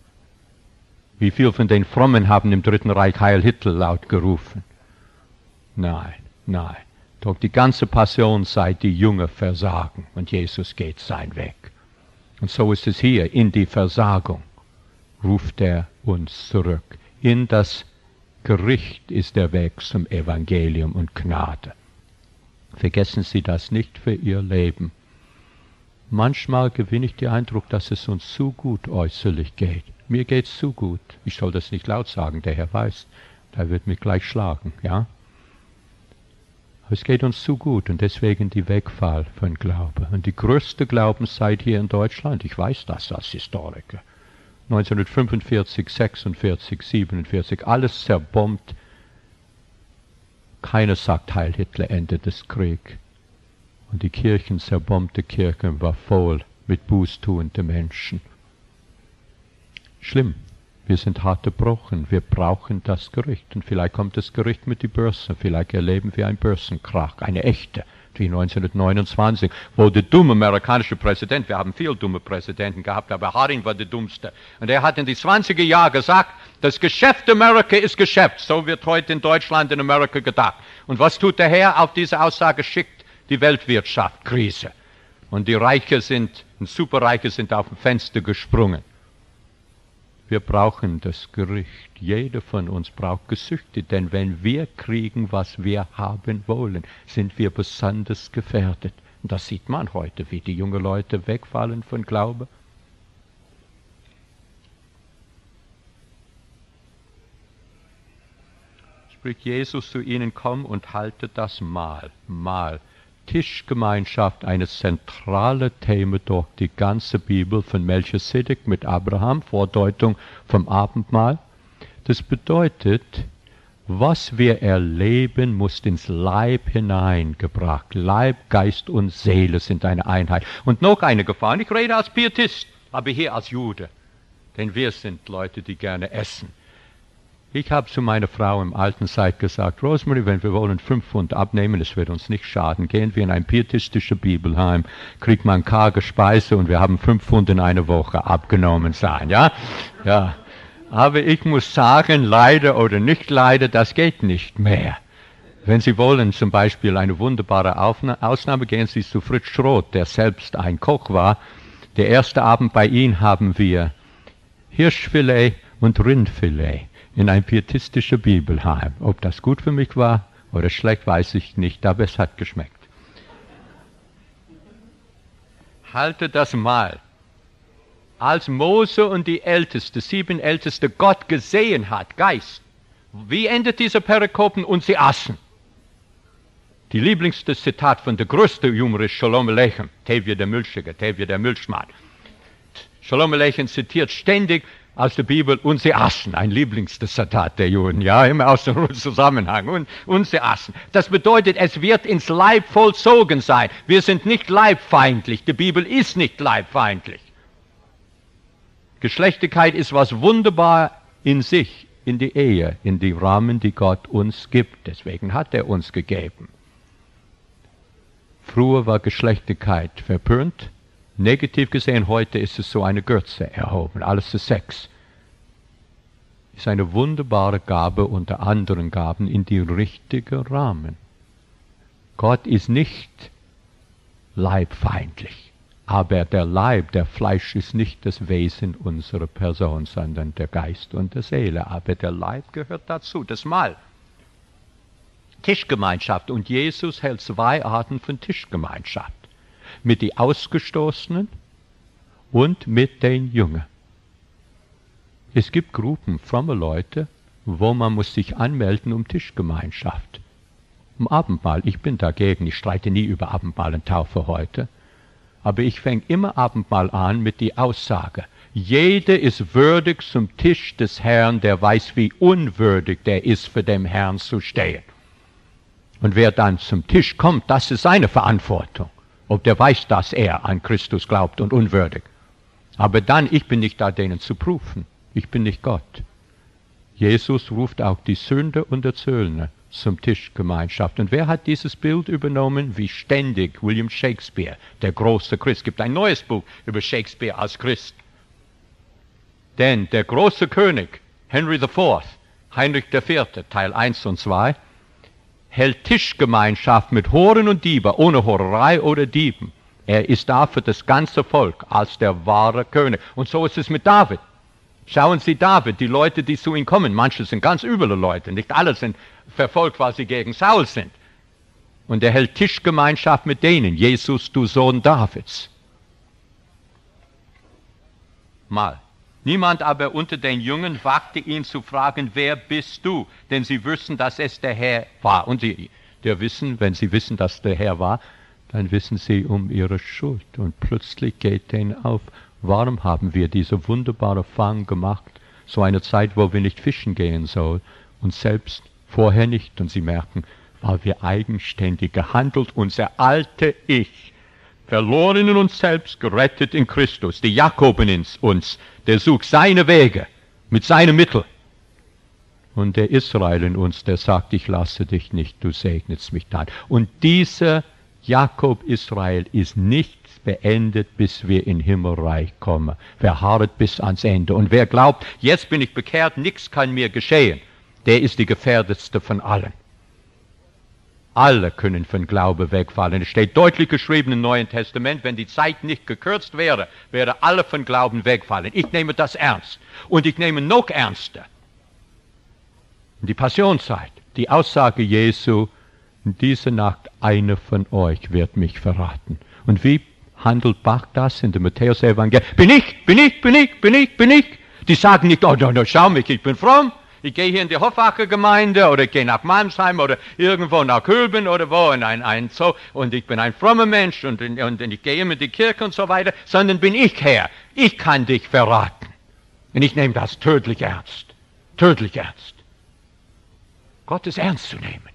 Wie viele von den Frommen haben im Dritten Reich Heil Hitler laut gerufen? Nein, nein. Doch die ganze Passionszeit, die Jünger versagen und Jesus geht sein Weg. Und so ist es hier, in die Versagung ruft er uns zurück. In das Gericht ist der Weg zum Evangelium und Gnade. Vergessen Sie das nicht für Ihr Leben. Manchmal gewinne ich den Eindruck, dass es uns zu gut äußerlich geht. Mir geht's zu gut. Ich soll das nicht laut sagen, der Herr weiß, der wird mich gleich schlagen, ja? Aber es geht uns zu gut und deswegen die Wegfall von Glaube. Und die größte Glaubenszeit hier in Deutschland, ich weiß das als Historiker, neunzehnhundertfünfundvierzig, sechsundvierzig, siebenundvierzig, alles zerbombt. Keiner sagt Heil Hitler, Ende des Krieges. Und die Kirchen, zerbombte Kirchen, war voll mit bußtuenden Menschen. Schlimm. Wir sind hart gebrochen. Wir brauchen das Gericht. Und vielleicht kommt das Gericht mit die Börse. Vielleicht erleben wir einen Börsenkrach, eine echte, wie neunzehnhundertneunundzwanzig, wo der dumme amerikanische Präsident, wir haben viele dumme Präsidenten gehabt, aber Harding war der dummste. Und er hat in die zwanziger Jahren gesagt, das Geschäft Amerika ist Geschäft. So wird heute in Deutschland, in Amerika gedacht. Und was tut der Herr? Auf diese Aussage schickt die Weltwirtschaft Krise. Und die Reiche sind, und Superreiche sind auf dem Fenster gesprungen. Wir brauchen das Gericht. Jeder von uns braucht Gesüchte, denn wenn wir kriegen, was wir haben wollen, sind wir besonders gefährdet. Und das sieht man heute, wie die jungen Leute wegfallen von Glaube. Spricht Jesus zu ihnen, komm und haltet das Mahl. Mahl. Tischgemeinschaft, eine zentrale Thema durch die ganze Bibel von Melchisedek mit Abraham, Vordeutung vom Abendmahl. Das bedeutet, was wir erleben, muss ins Leib hineingebracht. Leib, Geist und Seele sind eine Einheit. Und noch eine Gefahr, ich rede als Pietist, aber hier als Jude, denn wir sind Leute, die gerne essen. Ich habe zu meiner Frau im alten Zeit gesagt, Rosemary, wenn wir wollen fünf Pfund abnehmen, es wird uns nicht schaden, gehen wir in ein pietistisches Bibelheim, kriegt man karge Speise und wir haben fünf Pfund in einer Woche abgenommen sein, ja? Ja. Aber ich muss sagen, leider oder nicht leider, das geht nicht mehr. Wenn Sie wollen, zum Beispiel eine wunderbare Ausnahme, gehen Sie zu Fritz Schroth, der selbst ein Koch war. Der erste Abend bei ihm haben wir Hirschfilet und Rindfilet in ein pietistisches Bibelheim. Ob das gut für mich war oder schlecht, weiß ich nicht, aber es hat geschmeckt. Halte das Mahl. Als Mose und die Älteste, sieben Älteste, Gott gesehen hat, Geist, wie endet diese Perikopen? Und sie aßen. Die lieblingste Zitat von der größten Humor ist Shalom Aleichem, Tevye der Milchige, Tevye der Milchmann. Shalom Aleichem zitiert ständig aus der Bibel, und sie aßen, ein Lieblingszitat der Juden, ja, immer aus dem Zusammenhang, und, und sie aßen. Das bedeutet, es wird ins Leib vollzogen sein. Wir sind nicht leibfeindlich, die Bibel ist nicht leibfeindlich. Geschlechtlichkeit ist was wunderbar in sich, in die Ehe, in die Rahmen, die Gott uns gibt. Deswegen hat er uns gegeben. Früher war Geschlechtlichkeit verpönt. Negativ gesehen, heute ist es so eine Götze erhoben. Alles ist Sex. Ist eine wunderbare Gabe unter anderen Gaben in die richtigen Rahmen. Gott ist nicht leibfeindlich. Aber der Leib, der Fleisch ist nicht das Wesen unserer Person, sondern der Geist und die Seele. Aber der Leib gehört dazu, das Mahl. Tischgemeinschaft. Und Jesus hält zwei Arten von Tischgemeinschaft. Mit den Ausgestoßenen und mit den Jungen. Es gibt Gruppen frommer Leute, wo man muss sich anmelden um Tischgemeinschaft. Um Abendmahl, ich bin dagegen, ich streite nie über Abendmahl und Taufe heute. Aber ich fange immer Abendmahl an mit der Aussage, jeder ist würdig zum Tisch des Herrn, der weiß, wie unwürdig der ist, für den Herrn zu stehen. Und wer dann zum Tisch kommt, das ist seine Verantwortung. Ob der weiß, dass er an Christus glaubt und unwürdig. Aber dann, ich bin nicht da, denen zu prüfen. Ich bin nicht Gott. Jesus ruft auch die Sünder und die Zöllner zum Tischgemeinschaft. Und wer hat dieses Bild übernommen? Wie ständig William Shakespeare, der große Christ. Es gibt ein neues Buch über Shakespeare als Christ. Denn der große König, Henry der Vierte, Heinrich der Vierte, Teil eins und zwei, hält Tischgemeinschaft mit Huren und Dieben, ohne Hurerei oder Dieben. Er ist da für das ganze Volk als der wahre König. Und so ist es mit David. Schauen Sie David, die Leute, die zu ihm kommen, manche sind ganz üble Leute, nicht alle sind verfolgt, weil sie gegen Saul sind. Und er hält Tischgemeinschaft mit denen. Jesus, du Sohn Davids. Mal. Niemand aber unter den Jungen wagte ihn zu fragen, wer bist du? Denn sie wussten, dass es der Herr war. Und sie, der wissen, wenn sie wissen, dass der Herr war, dann wissen sie um ihre Schuld. Und plötzlich geht denen auf, warum haben wir diese wunderbare Fang gemacht, so eine Zeit, wo wir nicht fischen gehen sollen, und selbst vorher nicht. Und sie merken, weil wir eigenständig gehandelt, unser alte Ich, verloren in uns selbst, gerettet in Christus, die Jakob in uns, der sucht seine Wege mit seinen Mitteln. Und der Israel in uns, der sagt, ich lasse dich nicht, du segnest mich dann. Und dieser Jakob Israel ist nicht beendet, bis wir in Himmelreich kommen. Verharret bis ans Ende. Und wer glaubt, jetzt bin ich bekehrt, nichts kann mir geschehen, der ist die gefährdetste von allen. Alle können von Glaube wegfallen. Es steht deutlich geschrieben im Neuen Testament, wenn die Zeit nicht gekürzt wäre, wäre alle von Glauben wegfallen. Ich nehme das ernst. Und ich nehme noch ernster die Passionszeit, die Aussage Jesu, in dieser Nacht einer von euch wird mich verraten. Und wie handelt Bach das in dem Matthäus-Evangelium? Bin ich, bin ich, bin ich, bin ich, bin ich. Die sagen nicht, oh, no, no, schau mich, ich bin fromm. Ich gehe hier in die Hoffacher Gemeinde oder ich gehe nach Mannheim oder irgendwo nach Kölben oder wo in ein, ein Zoo und ich bin ein frommer Mensch und, und, und ich gehe immer in die Kirche und so weiter, sondern bin ich Herr. Ich kann dich verraten. Und ich nehme das tödlich ernst. Tödlich ernst. Gott ist ernst zu nehmen.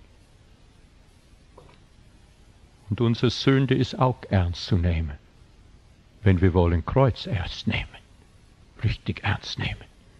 Und unsere Sünde ist auch ernst zu nehmen, wenn wir wollen Kreuz ernst nehmen. Richtig ernst nehmen.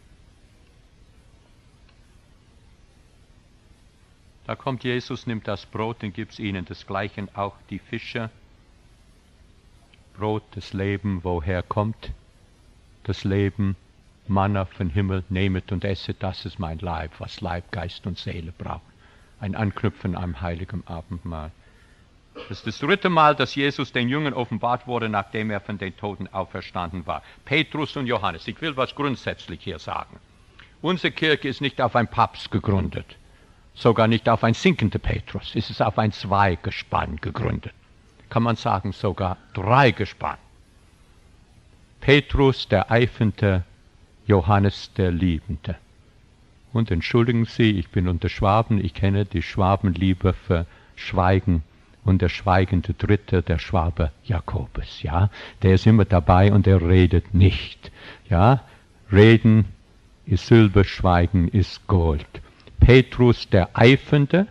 Da kommt Jesus, nimmt das Brot und gibt es ihnen, desgleichen auch die Fische. Brot, das Leben, woher kommt das Leben? Manna vom Himmel, nehmet und esset, das ist mein Leib, was Leib, Geist und Seele braucht. Ein Anknüpfen am heiligen Abendmahl. Das ist das dritte Mal, dass Jesus den Jüngern offenbart wurde, nachdem er von den Toten auferstanden war. Petrus und Johannes. Ich will was grundsätzlich hier sagen. Unsere Kirche ist nicht auf einen Papst gegründet. Sogar nicht auf ein sinkender Petrus, es ist auf ein Zweigespann gegründet. Kann man sagen, sogar Dreigespann. Petrus, der Eifende, Johannes, der Liebende. Und entschuldigen Sie, ich bin unter Schwaben, ich kenne die Schwabenliebe für Schweigen. Und der schweigende Dritte, der Schwabe Jakobus, ja. Der ist immer dabei und er redet nicht, ja. Reden ist Silber, Schweigen ist Gold. Petrus der Eifende,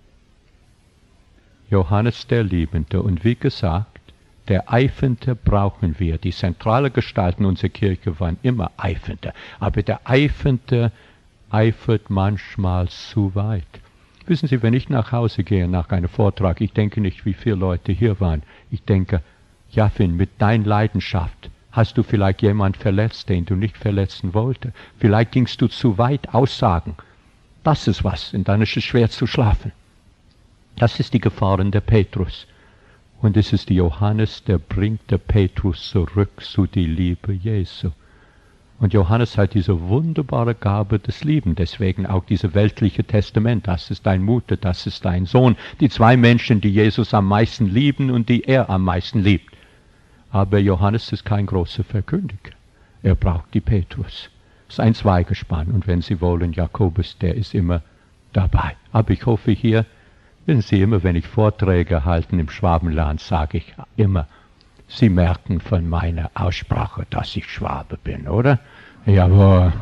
Johannes der Liebende. Und wie gesagt, der Eifende brauchen wir. Die zentrale Gestalten unserer Kirche waren immer Eifende. Aber der Eifende eifert manchmal zu weit. Wissen Sie, wenn ich nach Hause gehe nach einem Vortrag, ich denke nicht, wie viele Leute hier waren. Ich denke, Jafin, mit deiner Leidenschaft hast du vielleicht jemanden verletzt, den du nicht verletzen wolltest. Vielleicht gingst du zu weit aussagen. Das ist was, und dann ist es schwer zu schlafen. Das ist die Gefahren der Petrus. Und es ist die Johannes, der bringt der Petrus zurück zu die Liebe Jesu. Und Johannes hat diese wunderbare Gabe des Liebens, deswegen auch dieses weltliche Testament. Das ist dein Mutter, das ist dein Sohn. Die zwei Menschen, die Jesus am meisten lieben und die er am meisten liebt. Aber Johannes ist kein großer Verkündiger. Er braucht die Petrus. Es ist ein Zweigespann. Und wenn Sie wollen, Jakobus, der ist immer dabei. Aber ich hoffe hier, wissen Sie, immer wenn ich Vorträge halte im Schwabenland, sage ich immer, Sie merken von meiner Aussprache, dass ich Schwabe bin, oder? Jawohl.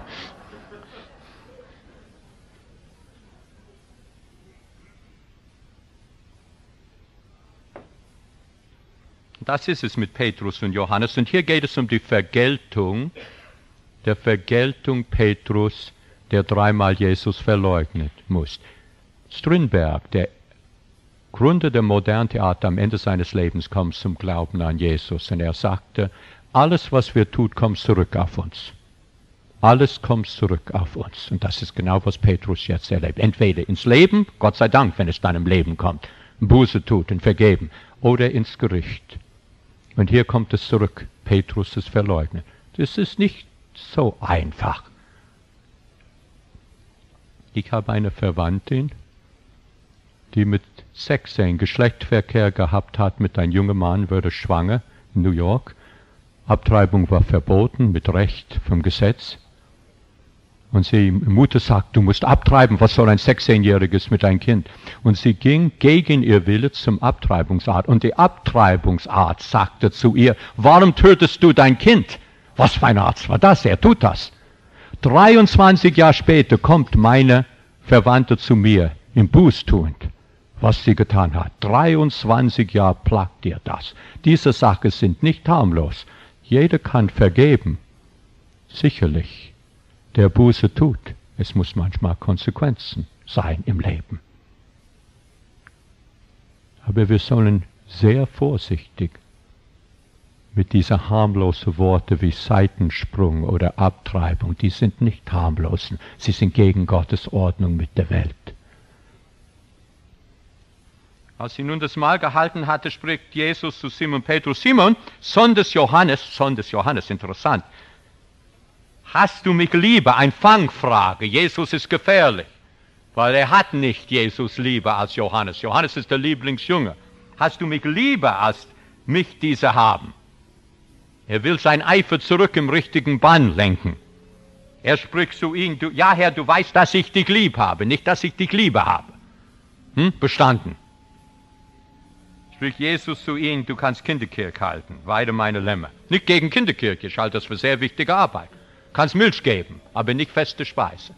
Das ist es mit Petrus und Johannes. Und hier geht es um die Vergeltung, der Vergeltung Petrus, der dreimal Jesus verleugnet muss. Strindberg, der Gründer der modernen Theater, am Ende seines Lebens kommt zum Glauben an Jesus. Und er sagte, alles, was wir tun, kommt zurück auf uns. Alles kommt zurück auf uns. Und das ist genau, was Petrus jetzt erlebt. Entweder ins Leben, Gott sei Dank, wenn es dann im Leben kommt, Buße tut und vergeben, oder ins Gericht. Und hier kommt es zurück, Petrus ist verleugnet. Das ist nicht so einfach. Ich habe eine Verwandtin, die mit sechzehn Geschlechtsverkehr gehabt hat mit einem jungen Mann, wurde schwanger in New York. Abtreibung war verboten, mit Recht vom Gesetz. Und sie, Mutter sagt, du musst abtreiben, was soll ein sechzehnjähriges mit einem Kind? Und sie ging gegen ihr Wille zum Abtreibungsarzt. Und die Abtreibungsarzt sagte zu ihr, warum tötest du dein Kind? Was für ein Arzt war das? Er tut das. dreiundzwanzig Jahre später kommt meine Verwandte zu mir, im Bußtuend, was sie getan hat. dreiundzwanzig Jahre plagt ihr das. Diese Sachen sind nicht harmlos. Jeder kann vergeben. Sicherlich. Der Buße tut. Es muss manchmal Konsequenzen sein im Leben. Aber wir sollen sehr vorsichtig mit diesen harmlosen Worten wie Seitensprung oder Abtreibung, die sind nicht harmlos. Sie sind gegen Gottes Ordnung mit der Welt. Als sie nun das Mahl gehalten hatte, spricht Jesus zu Simon Petrus, Simon, Sohn des Johannes, Sohn des Johannes, interessant, hast du mich lieber? Eine Fangfrage. Jesus ist gefährlich, weil er hat nicht Jesus lieber als Johannes. Johannes ist der Lieblingsjunge. Hast du mich lieber als mich diese haben? Er will sein Eifer zurück im richtigen Bann lenken. Er spricht zu ihm, du, ja Herr, du weißt, dass ich dich lieb habe, nicht, dass ich dich lieber habe. Hm? Bestanden. Spricht Jesus zu ihm, du kannst Kinderkirche halten, weide meine Lämmer. Nicht gegen Kinderkirche, ich halte das für sehr wichtige Arbeit. Kannst Milch geben, aber nicht feste Speise.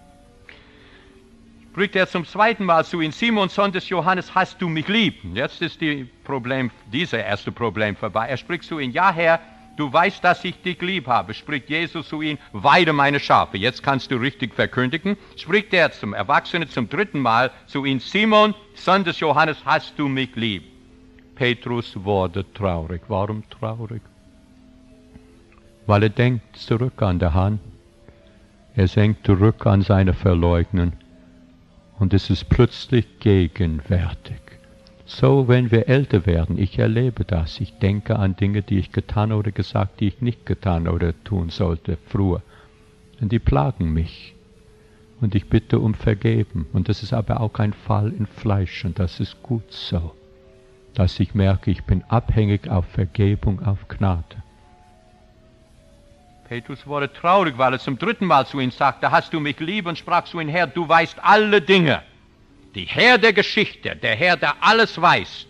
Spricht er zum zweiten Mal zu ihm, Simon, Sohn des Johannes, hast du mich lieb? Jetzt ist die Problem, dieser erste Problem vorbei. Er spricht zu ihm, ja Herr, du weißt, dass ich dich lieb habe. Spricht Jesus zu ihm, weide meine Schafe. Jetzt kannst du richtig verkündigen. Spricht er zum Erwachsenen zum dritten Mal zu ihm, Simon, Sohn des Johannes, hast du mich lieb? Petrus wurde traurig. Warum traurig? Weil er denkt zurück an der Hand. Er denkt zurück an seine Verleugnung. Und es ist plötzlich gegenwärtig. So, wenn wir älter werden, ich erlebe das. Ich denke an Dinge, die ich getan oder gesagt, die ich nicht getan oder tun sollte früher. Und die plagen mich. Und ich bitte um Vergeben. Und das ist aber auch ein Fall in Fleisch. Und das ist gut so. Dass ich merke, ich bin abhängig auf Vergebung, auf Gnade. Petrus wurde traurig, weil er zum dritten Mal zu ihm sagte, hast du mich lieb, und sprach zu ihm, Herr, du weißt alle Dinge. Die Herr der Geschichte, der Herr, der alles weiß.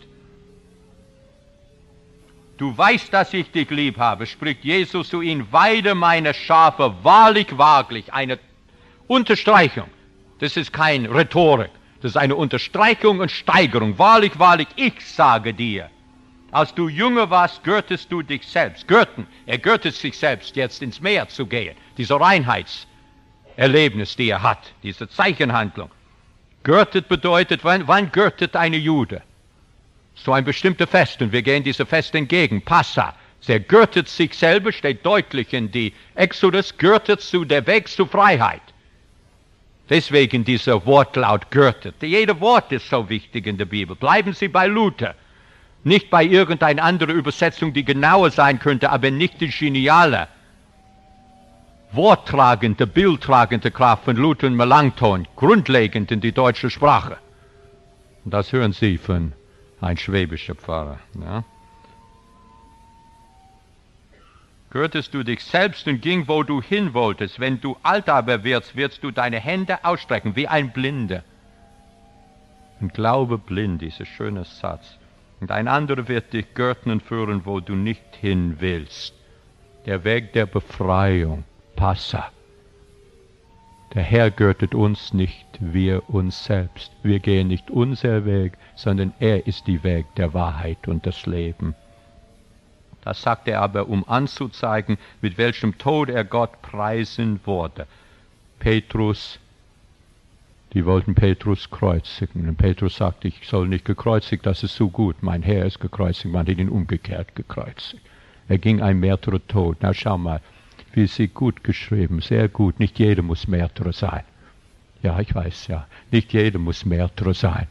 Du weißt, dass ich dich lieb habe, spricht Jesus zu ihm, weide meine Schafe, wahrlich, wahrlich, eine Unterstreichung. Das ist kein Rhetorik, das ist eine Unterstreichung und Steigerung. Wahrlich, wahrlich, ich sage dir. Als du jünger warst, gürtest du dich selbst. Gürten, er gürtet sich selbst, jetzt ins Meer zu gehen. Diese Reinheitserlebnis, die er hat, diese Zeichenhandlung. Gürtet bedeutet, wann, wann gürtet eine Jude? So ein bestimmtes Fest, und wir gehen diesem Fest entgegen, Passa. Er gürtet sich selber, steht deutlich in die Exodus, gürtet zu der Weg zur Freiheit. Deswegen dieser Wortlaut gürtet. Jeder Wort ist so wichtig in der Bibel. Bleiben Sie bei Luther. Nicht bei irgendeiner anderen Übersetzung, die genauer sein könnte, aber nicht die geniale, worttragende, bildtragende Kraft von Luther und Melanchthon, grundlegend in die deutsche Sprache. Und das hören Sie von einem schwäbischen Pfarrer. Ja? gürtest du dich selbst und ging, wo du hin wolltest. Wenn du alt aber wirst, wirst du deine Hände ausstrecken wie ein Blinder. Und glaube blind, dieser schöne Satz. Und ein anderer wird dich gürten und führen, wo du nicht hin willst. Der Weg der Befreiung, Passa. Der Herr gürtet uns nicht, wir uns selbst. Wir gehen nicht unser Weg, sondern er ist der Weg der Wahrheit und des Lebens. Das sagt er aber, um anzuzeigen, mit welchem Tod er Gott preisen wurde. Petrus, die wollten Petrus kreuzigen. Und Petrus sagte, ich soll nicht gekreuzigt, das ist so gut. Mein Herr ist gekreuzigt, man hat ihn umgekehrt gekreuzigt. Er ging ein Märtyrertod. Na schau mal, wie sie gut geschrieben, sehr gut. Nicht jeder muss Märtyrer sein. Ja, ich weiß ja, nicht jeder muss Märtyrer sein.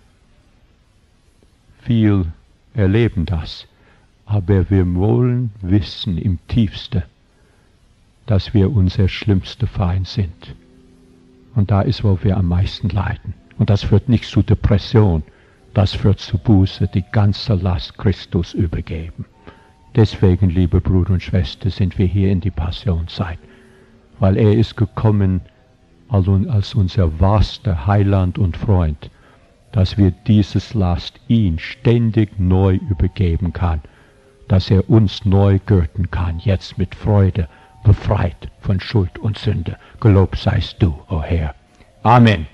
Viel erleben das. Aber wir wollen wissen im Tiefsten, dass wir unser schlimmster Feind sind. Und da ist, wo wir am meisten leiden. Und das führt nicht zu Depression, das führt zu Buße, die ganze Last Christus übergeben. Deswegen, liebe Brüder und Schwestern, sind wir hier in die Passionszeit, weil er ist gekommen als unser wahrster Heiland und Freund, dass wir dieses Last ihn ständig neu übergeben kann, dass er uns neu gürten kann, jetzt mit Freude, befreit von Schuld und Sünde. Gelobt seist du, o Herr. Amen.